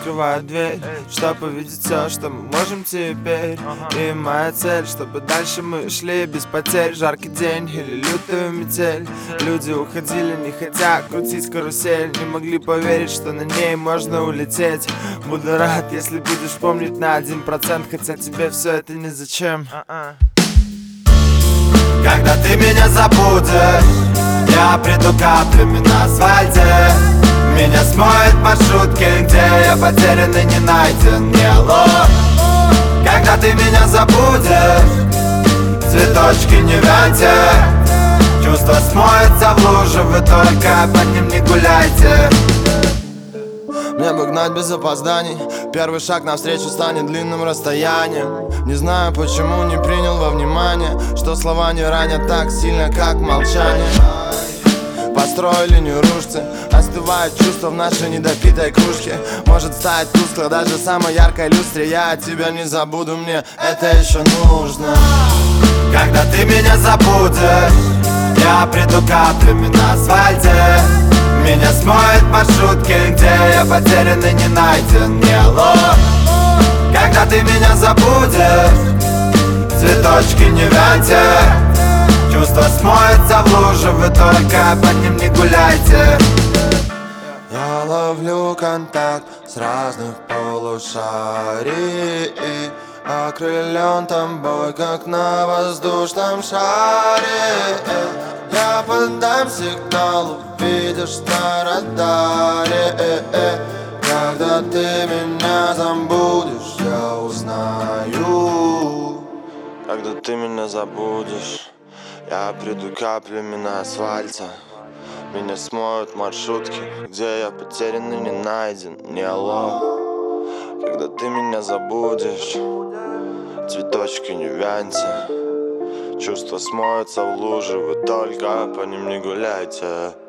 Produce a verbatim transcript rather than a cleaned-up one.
открываю дверь, чтобы увидеть все, что мы можем теперь. И моя цель, чтобы дальше мы шли без потерь. Жаркий день или лютую метель. Люди уходили, не хотя крутить карусель. Не могли поверить, что на ней можно улететь. Буду рад, если будешь помнить на один процент, хотя тебе все это не зачем. Когда ты меня забудешь, я приду каплями на асфальте. Меня смоет маршрутки, где я потерян и не найден. Не алло. Когда ты меня забудешь, цветочки не вяньте. Чувство смоется в луже, вы только по ним не гуляйте. Мне бы гнать без опозданий. Первый шаг навстречу станет длинным расстоянием. Не знаю, почему не принял во внимание, что слова не ранят так сильно, как молчание. Построй линию рушцы, остывает чувство в нашей недопитой кружке. Может стать тускло даже самой яркой люстре. Я от тебя не забуду, мне это еще нужно. Когда ты меня забудешь, я приду каплями на асфальте. Меня смоет маршрутки, где я потерян и не найден. Не алло. Когда ты меня забудешь, цветочки не вяньте. Чувство смоется в луже, вы только по ним не гуляйте. Я ловлю контакт с разных полушарий, окрылен тобой, как на воздушном шаре. Я подам сигнал, увидишь на радаре. Когда ты меня забудешь, я узнаю. Когда ты меня забудешь, я приду каплями на асфальте. Меня смоют маршрутки, где я потерян и не найден. Не алло. Когда ты меня забудешь, цветочки не вяньте. Чувства смоются в луже, вы только по ним не гуляйте.